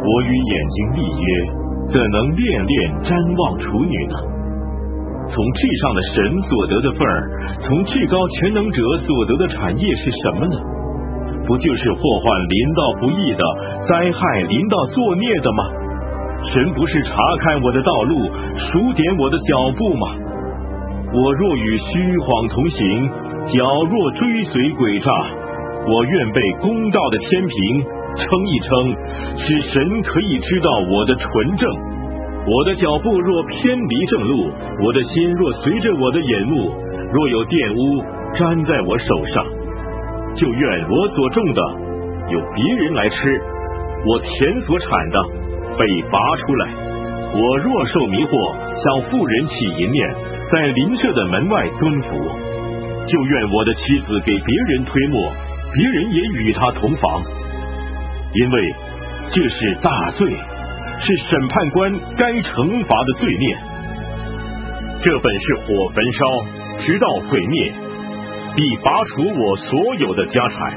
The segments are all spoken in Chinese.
我与眼睛立约，怎能恋恋瞻望处女呢？从至上的神所得的份儿，从至高全能者所得的产业是什么呢？不就是祸患临到不义的，灾害临到作孽的吗？神不是查看我的道路，数点我的脚步吗？我若与虚谎同行，脚若追随诡诈，我愿被公道的天平称一称，使神可以知道我的纯正。我的脚步若偏离正路，我的心若随着我的眼目，若有玷污沾在我手上，就愿我所种的有别人来吃，我田所产的被拔出来。我若受迷惑，向妇人起淫念，在邻舍的门外蹲伏，就愿我的妻子给别人推磨，别人也与他同房，因为这是大罪，是审判官该惩罚的罪孽。这本是火焚烧，直到毁灭，必拔除我所有的家产。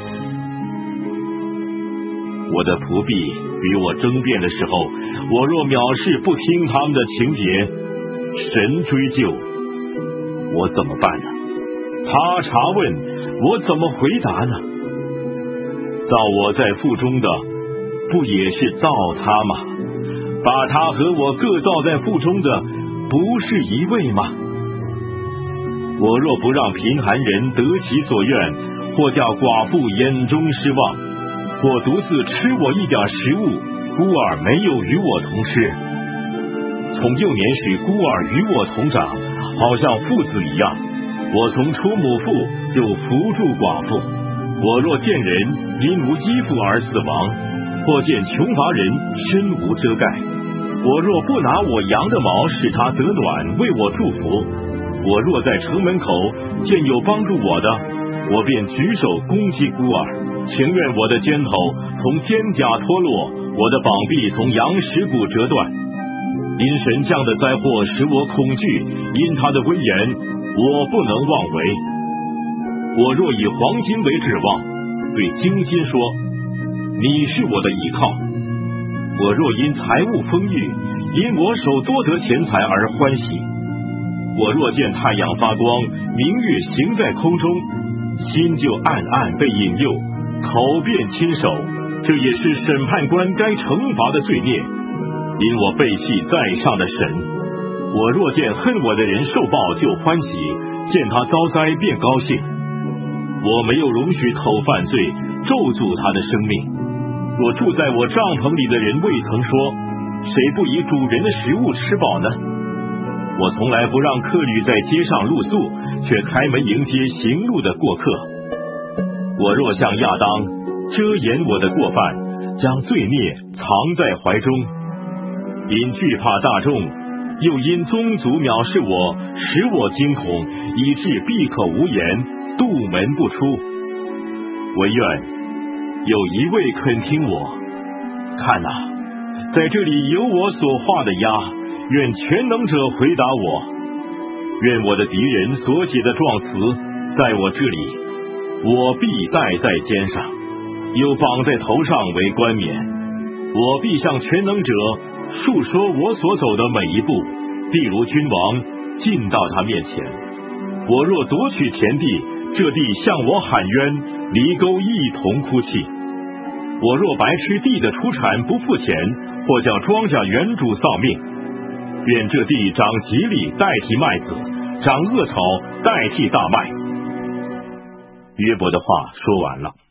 我的仆婢与我争辩的时候，我若藐视不听他们的情节，神追究我怎么办呢？他查问我怎么回答呢？造我在腹中的，不也是造他吗？把他和我各造在腹中的，不是一位吗？我若不让贫寒人得其所愿，或叫寡妇眼中失望，或独自吃我一点食物，孤儿没有与我同吃。从幼年时孤儿与我同长，好像父子一样。我从出母腹就扶助寡妇。我若见人因无衣服而死亡，或见穷乏人身无遮盖，我若不拿我羊的毛使他得暖，为我祝福，我若在城门口见有帮助我的，我便举手攻击孤儿，情愿我的肩头从肩胛脱落，我的膀臂从羊石骨折断。因神降的灾祸使我恐惧，因他的威严我不能妄为。我若以黄金为指望，对金金说，你是我的依靠。我若因财物丰裕，因我手多得钱财而欢喜。我若见太阳发光，明月行在空中，心就暗暗被引诱，口便亲手，这也是审判官该惩罚的罪孽，因我背弃在上的神。我若见恨我的人受报就欢喜，见他遭灾便高兴。我没有容许口犯罪，咒诅他的生命。若住在我帐篷里的人未曾说，谁不以主人的食物吃饱呢？我从来不让客旅在街上露宿，却开门迎接行路的过客。我若像亚当遮掩我的过犯，将罪孽藏在怀中，因惧怕大众，又因宗族藐视我，使我惊恐，以致闭口无言，杜门不出。惟愿有一位肯听我。看哪，在这里有我所画的鸭，愿全能者回答我。愿我的敌人所写的状词在我这里，我必戴在肩上，又绑在头上为冠冕。我必向全能者述说我所走的每一步，必如君王进到他面前。我若夺取田地，这地向我喊冤，犁沟一同哭泣。我若白吃地的出产不付钱，或叫庄稼园主丧命，愿这地长吉利代替麦子，长恶草代替大麦。约伯的话说完了。